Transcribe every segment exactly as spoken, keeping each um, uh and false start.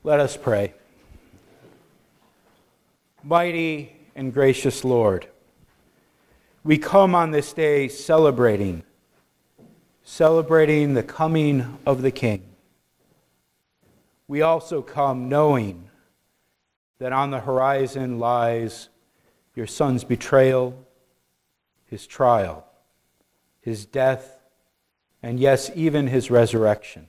Let us pray. Mighty and gracious Lord, we come on this day celebrating, celebrating the coming of the King. We also come knowing that on the horizon lies your Son's betrayal, his trial, his death, and yes, even his resurrection.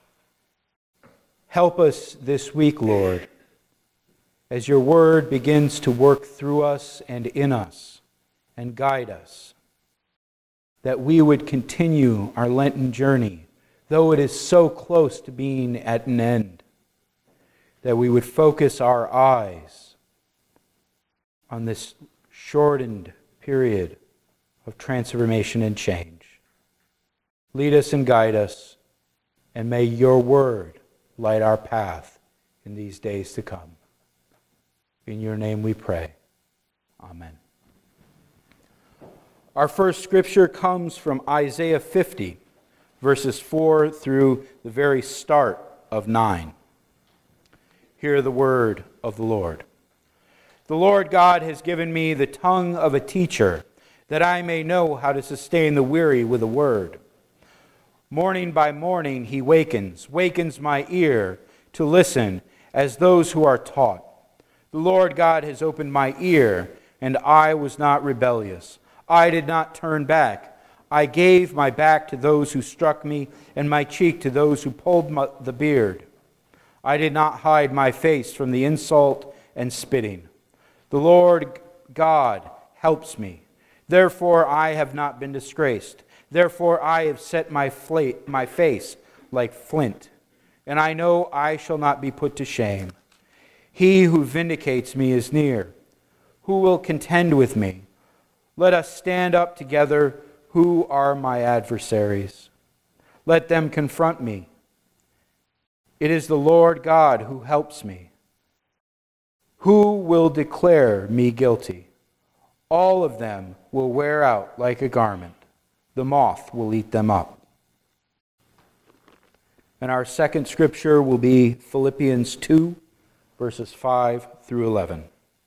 Help us this week, Lord, as your word begins to work through us and in us and guide us, that we would continue our Lenten journey, though it is so close to being at an end, that we would focus our eyes on this shortened period of transformation and change. Lead us and guide us, and may your word light our path in these days to come. In your name we pray. Amen. Our first scripture comes from Isaiah fifty, verses four through the very start of nine. Hear the word of the Lord. The Lord God has given me the tongue of a teacher, that I may know how to sustain the weary with a word. Morning by morning he wakens, wakens my ear to listen as those who are taught. The Lord God has opened my ear, and I was not rebellious. I did not turn back. I gave my back to those who struck me, and my cheek to those who pulled my, the beard. I did not hide my face from the insult and spitting. The Lord God helps me. Therefore I have not been disgraced. Therefore I have set my, fla- my face like flint, and I know I shall not be put to shame. He who vindicates me is near. Who will contend with me? Let us stand up together. Who are my adversaries? Let them confront me. It is the Lord God who helps me. Who will declare me guilty? All of them will wear out like a garment. The moth will eat them up. And our second scripture will be Philippians two, verses five through eleven.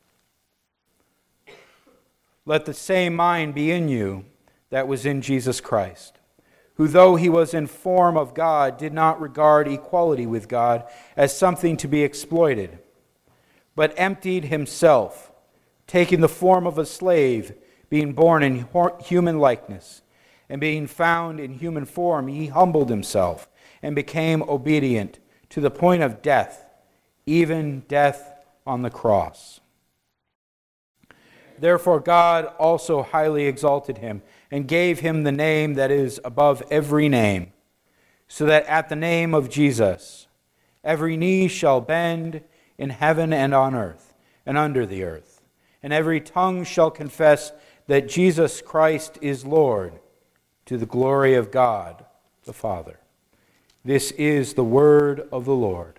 Let the same mind be in you that was in Jesus Christ, who though he was in form of God, did not regard equality with God as something to be exploited, but emptied himself, taking the form of a slave, being born in human likeness, and being found in human form, he humbled himself and became obedient to the point of death, even death on the cross. Therefore God also highly exalted him and gave him the name that is above every name, so that at the name of Jesus every knee shall bend in heaven and on earth and under the earth, and every tongue shall confess that Jesus Christ is Lord, to the glory of God the Father. This is the word of the Lord.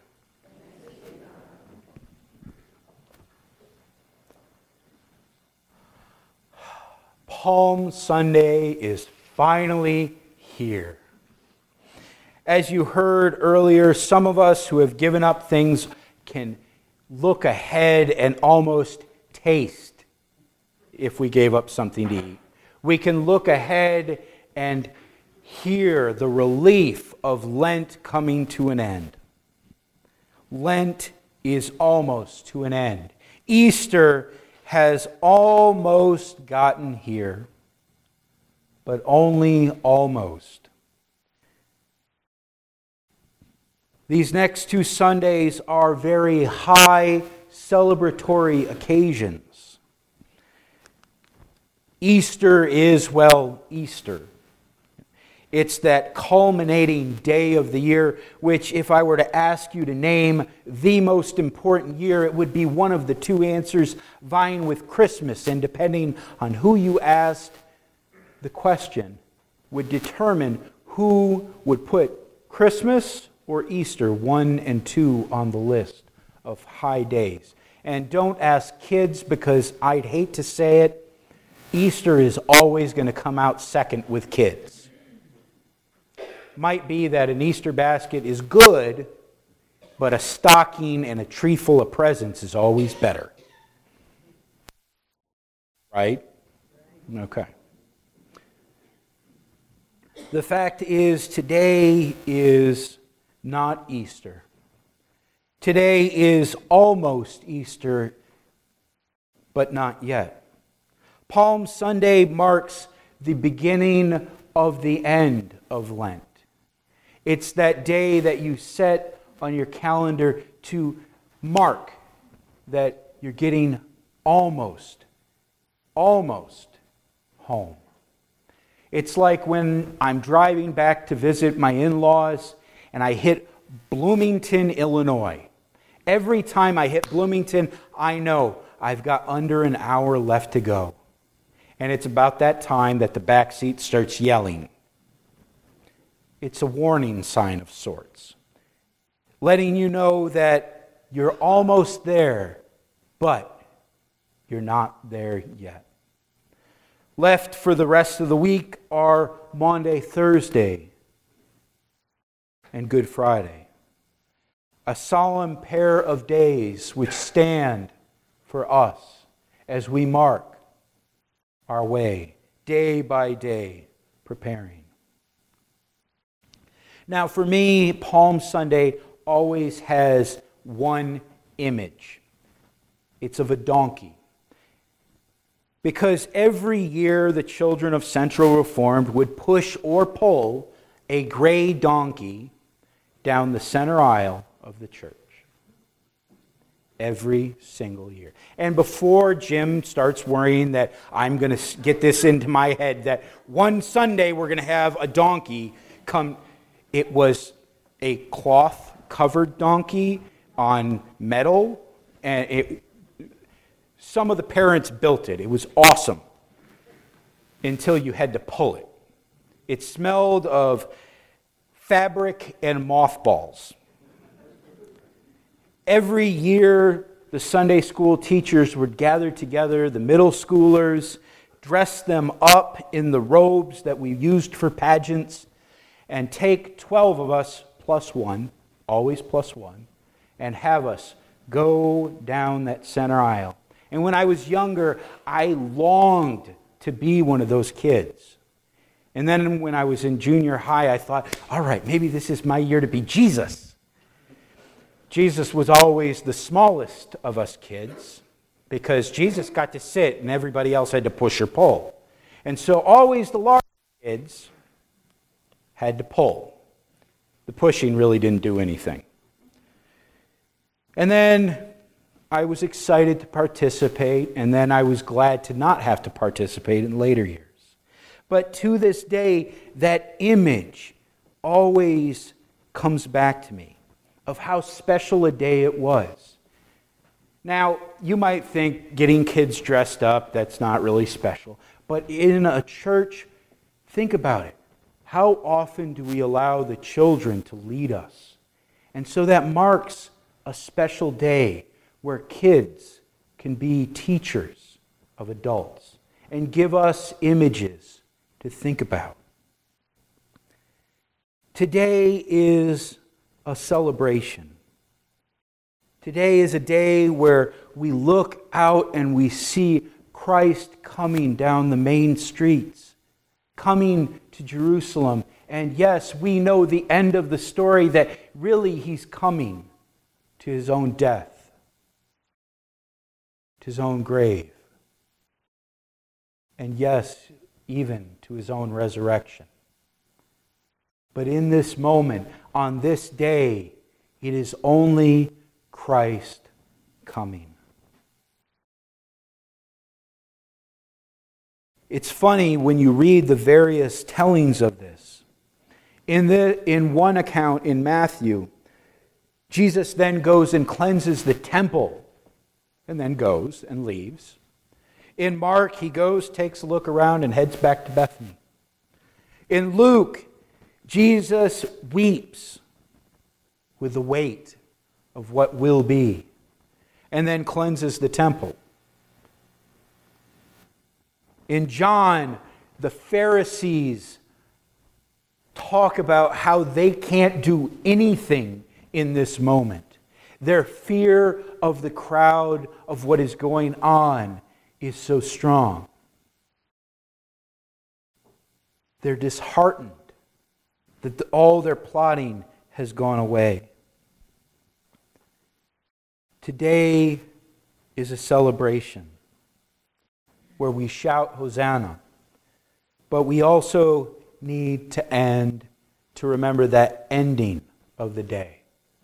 Palm Sunday is finally here. As you heard earlier, some of us who have given up things can look ahead and almost taste if we gave up something to eat. We can look ahead and hear the relief of Lent coming to an end. Lent is almost to an end. Easter has almost gotten here, but only almost. These next two Sundays are very high celebratory occasions. Easter is, well, Easter. It's that culminating day of the year, which if I were to ask you to name the most important year, it would be one of the two answers vying with Christmas. And depending on who you asked, the question would determine who would put Christmas or Easter one and two on the list of high days. And don't ask kids, because I'd hate to say it, Easter is always going to come out second with kids. Might be that an Easter basket is good but a stocking and a tree full of presents is always better. Right? Okay. The fact is, today is not Easter. Today is almost Easter, but not yet. Palm Sunday marks the beginning of the end of Lent. It's that day that you set on your calendar to mark that you're getting almost, almost home. It's like when I'm driving back to visit my in-laws and I hit Bloomington, Illinois. Every time I hit Bloomington, I know I've got under an hour left to go. And it's about that time that the back seat starts yelling. It's a warning sign of sorts, letting you know that you're almost there, but you're not there yet. Left for the rest of the week are Maundy, Thursday, and Good Friday. A solemn pair of days which stand for us as we mark our way, day by day, preparing. Now, for me, Palm Sunday always has one image. It's of a donkey. Because every year the children of Central Reformed would push or pull a gray donkey down the center aisle of the church. Every single year. And before Jim starts worrying that I'm going to get this into my head that one Sunday we're going to have a donkey come, it was a cloth-covered donkey on metal, and it, some of the parents built it. It was awesome until you had to pull it. It smelled of fabric and mothballs. Every year, the Sunday school teachers would gather together the middle schoolers, dress them up in the robes that we used for pageants, and take twelve of us plus one, always plus one, and have us go down that center aisle. And when I was younger, I longed to be one of those kids. And then when I was in junior high, I thought, all right, maybe this is my year to be Jesus. Jesus was always the smallest of us kids because Jesus got to sit and everybody else had to push or pull. And so always the large kids had to pull. The pushing really didn't do anything. And then I was excited to participate, and then I was glad to not have to participate in later years. But to this day, that image always comes back to me of how special a day it was. Now, you might think getting kids dressed up, that's not really special. But in a church, think about it. How often do we allow the children to lead us? And so that marks a special day where kids can be teachers of adults and give us images to think about. Today is a celebration. Today is a day where we look out and we see Christ coming down the main streets, coming to Jerusalem. And yes, we know the end of the story, that really he's coming to his own death, to his own grave, and yes, even to his own resurrection. But in this moment, on this day, it is only Christ coming. It's funny when you read the various tellings of this. In, the, in one account in Matthew, Jesus then goes and cleanses the temple and then goes and leaves. In Mark, he goes, takes a look around, and heads back to Bethany. In Luke, Jesus weeps with the weight of what will be, and then cleanses the temple. In John, the Pharisees talk about how they can't do anything in this moment. Their fear of the crowd, of what is going on, is so strong. They're disheartened that all their plotting has gone away. Today is a celebration where we shout Hosanna, but we also need to end to remember that ending of the day.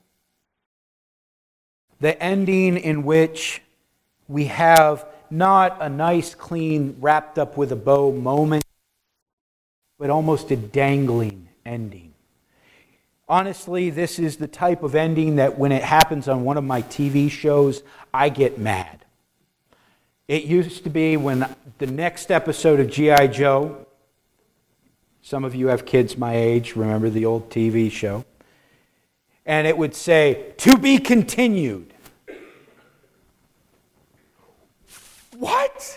The ending in which we have not a nice, clean, wrapped up with a bow moment, but almost a dangling ending. Honestly, this is the type of ending that when it happens on one of my T V shows, I get mad. It used to be when the next episode of G I Joe, some of you have kids my age, remember the old T V show, and it would say, "To be continued." What?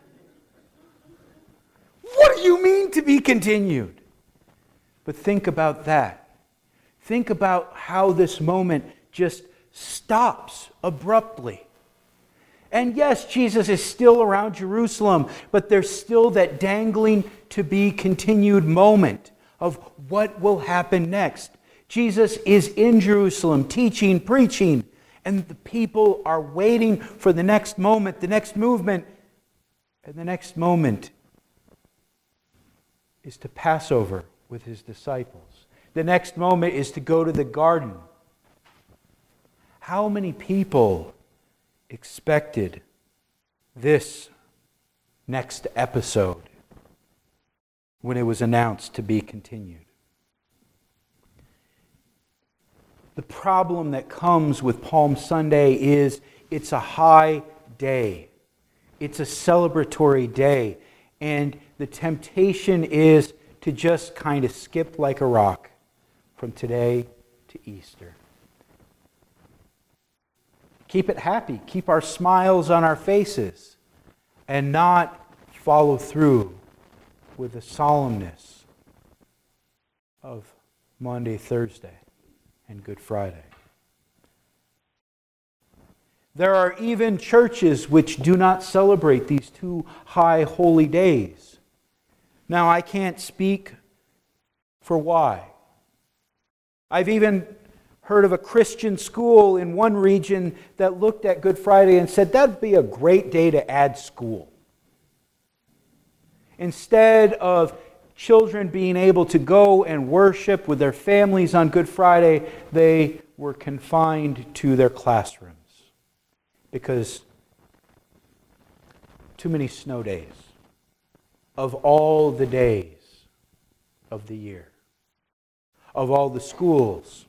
What do you mean to be continued? But think about that. Think about how this moment just stops abruptly. And yes, Jesus is still around Jerusalem, but there's still that dangling to be continued moment of what will happen next. Jesus is in Jerusalem teaching, preaching, and the people are waiting for the next moment, the next movement. And the next moment is to Passover with his disciples. The next moment is to go to the garden. How many people expected this next episode when it was announced to be continued? The problem that comes with Palm Sunday is it's a high day. It's a celebratory day. And the temptation is to just kind of skip like a rock from today to Easter. Keep it happy. Keep our smiles on our faces. And not follow through with the solemnness of Maundy, Thursday, and Good Friday. There are even churches which do not celebrate these two high holy days. Now, I can't speak for why. I've even heard of a Christian school in one region that looked at Good Friday and said that'd be a great day to add school. Instead of children being able to go and worship with their families on Good Friday, they were confined to their classrooms because too many snow days of all the days of the year, of all the schools.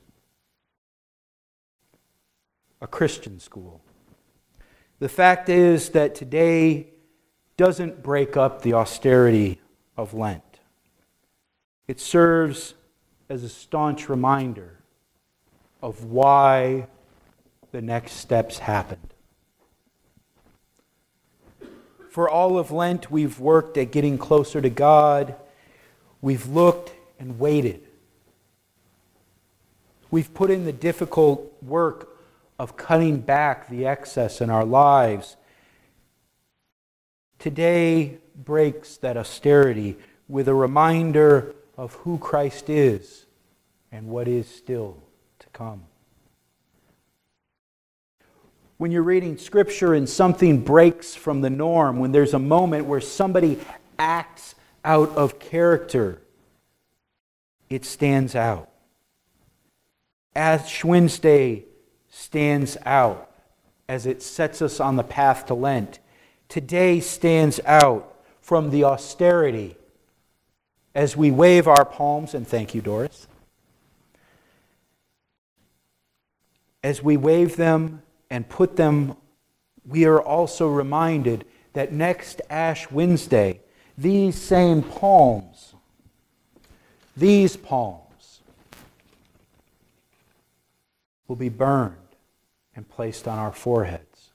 A Christian school. The fact is that today doesn't break up the austerity of Lent. It serves as a staunch reminder of why the next steps happened. For all of Lent, we've worked at getting closer to God. We've looked and waited. We've put in the difficult work of cutting back the excess in our lives. Today breaks that austerity with a reminder of who Christ is and what is still to come. When you're reading Scripture and something breaks from the norm, when there's a moment where somebody acts out of character, it stands out. Ash Wednesday stands out as it sets us on the path to Lent. Today stands out from the austerity as we wave our palms, and thank you, Doris. As we wave them and put them, we are also reminded that next Ash Wednesday, these same palms, these palms, will be burned and placed on our foreheads.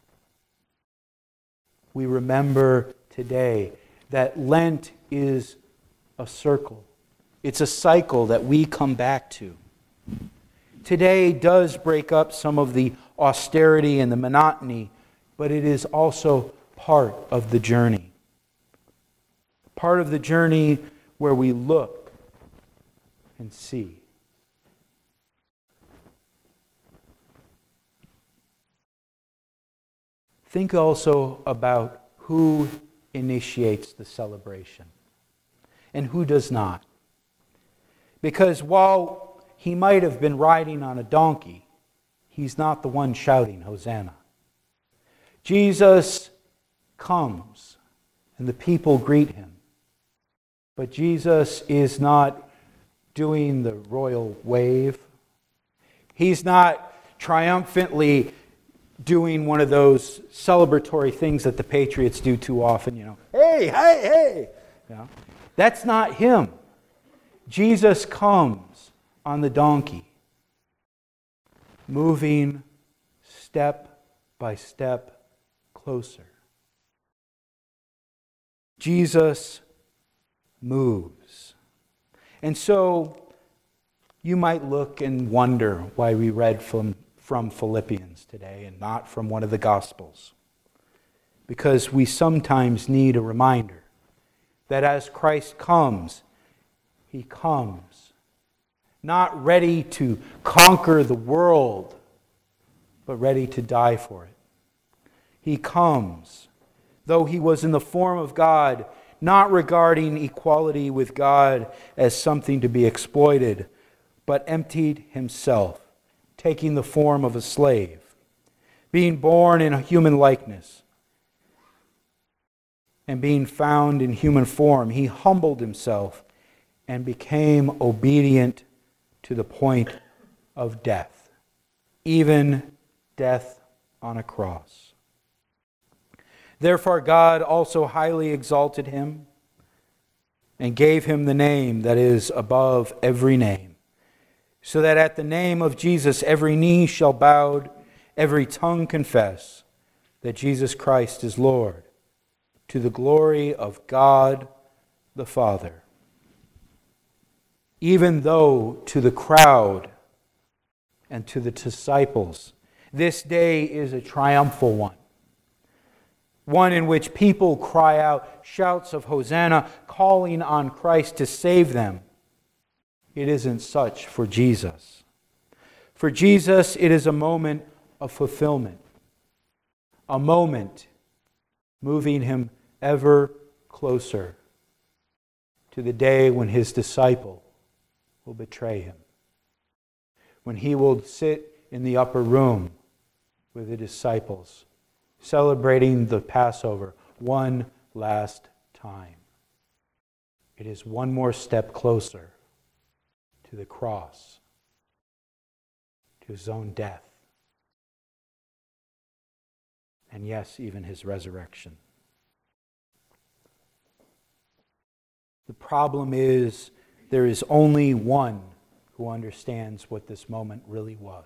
We remember today that Lent is a circle. It's a cycle that we come back to. today does break up some of the austerity and the monotony, but it is also part of the journey. Part of the journey where we look and see. Think also about who initiates the celebration and who does not. Because while he might have been riding on a donkey, he's not the one shouting, Hosanna. Jesus comes and the people greet him. But Jesus is not doing the royal wave. He's not triumphantly doing one of those celebratory things that the Patriots do too often, you know. Hey, hey, hey! You know, that's not him. Jesus comes on the donkey, moving step by step closer. Jesus moves. And so you might look and wonder why we read from, from Philippians today and not from one of the Gospels. Because we sometimes need a reminder that as Christ comes, he comes not ready to conquer the world, but ready to die for it. He comes, though he was in the form of God, not regarding equality with God as something to be exploited, but emptied himself, taking the form of a slave, being born in a human likeness, and being found in human form. He humbled himself and became obedient to the point of death, even death on a cross. Therefore God also highly exalted him and gave him the name that is above every name, so that at the name of Jesus every knee shall bow, every tongue confess that Jesus Christ is Lord, to the glory of God the Father. Even though to the crowd and to the disciples, this day is a triumphal one. One in which people cry out shouts of Hosanna, calling on Christ to save them. It isn't such for Jesus. For Jesus, it is a moment of fulfillment. A moment moving him ever closer to the day when his disciple will betray him. When he will sit in the upper room with the disciples, celebrating the Passover one last time. It is one more step closer to the cross, to his own death, and yes, even his resurrection. The problem is there is only one who understands what this moment really was.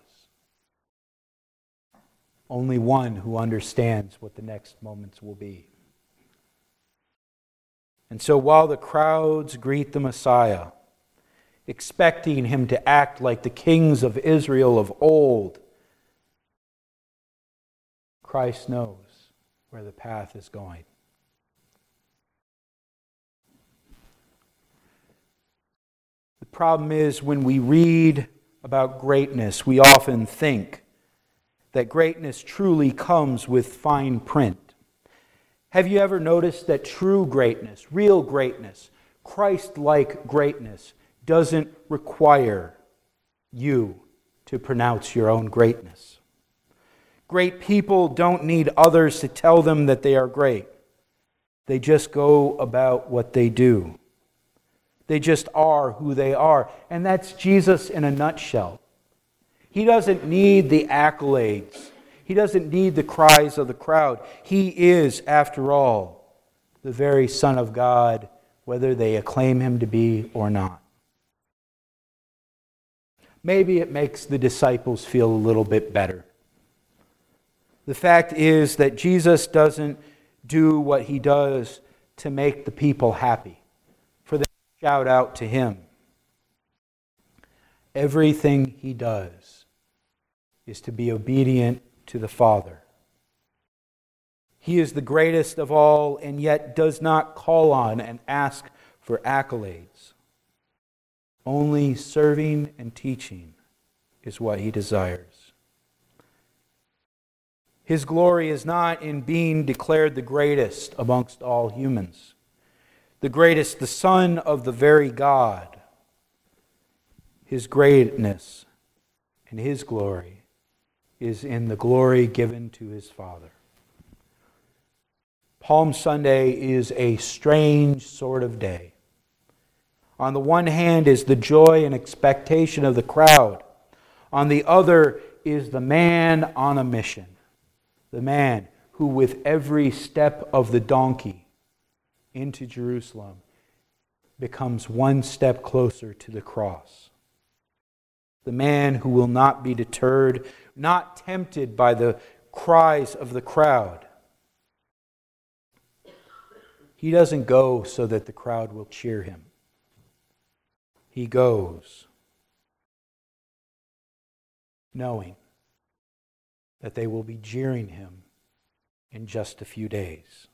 Only one who understands what the next moments will be. And so while the crowds greet the Messiah, expecting him to act like the kings of Israel of old, Christ knows where the path is going. The problem is when we read about greatness, we often think that greatness truly comes with fine print. Have you ever noticed that true greatness, real greatness, Christ-like greatness, doesn't require you to pronounce your own greatness? Great people don't need others to tell them that they are great. They just go about what they do. They just are who they are. And that's Jesus in a nutshell. He doesn't need the accolades. He doesn't need the cries of the crowd. He is, after all, the very Son of God, whether they acclaim him to be or not. Maybe it makes the disciples feel a little bit better. The fact is that Jesus doesn't do what he does to make the people happy, for them to shout out to him. Everything he does is to be obedient to the Father. He is the greatest of all, and yet does not call on and ask for accolades. Only serving and teaching is what he desires. His glory is not in being declared the greatest amongst all humans, the greatest, the Son of the very God. His greatness and his glory is in the glory given to his Father. Palm Sunday is a strange sort of day. On the one hand is the joy and expectation of the crowd. On the other is the man on a mission. The man who with every step of the donkey into Jerusalem becomes one step closer to the cross. The man who will not be deterred, not tempted by the cries of the crowd. He doesn't go so that the crowd will cheer him. He goes knowing that they will be jeering him in just a few days.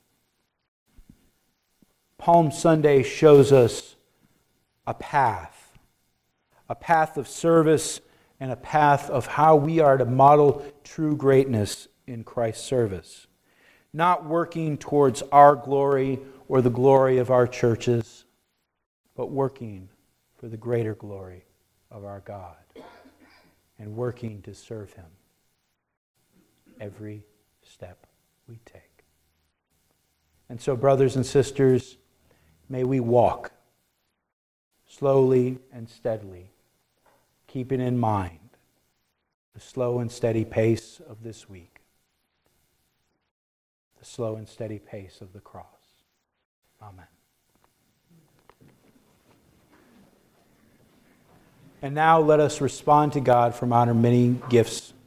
Palm Sunday shows us a path, a path of service and a path of how we are to model true greatness in Christ's service. Not working towards our glory or the glory of our churches, but working for the greater glory of our God and working to serve him every step we take. And so, brothers and sisters, may we walk slowly and steadily, keeping in mind the slow and steady pace of this week, the slow and steady pace of the cross. Amen. And now let us respond to God from our many gifts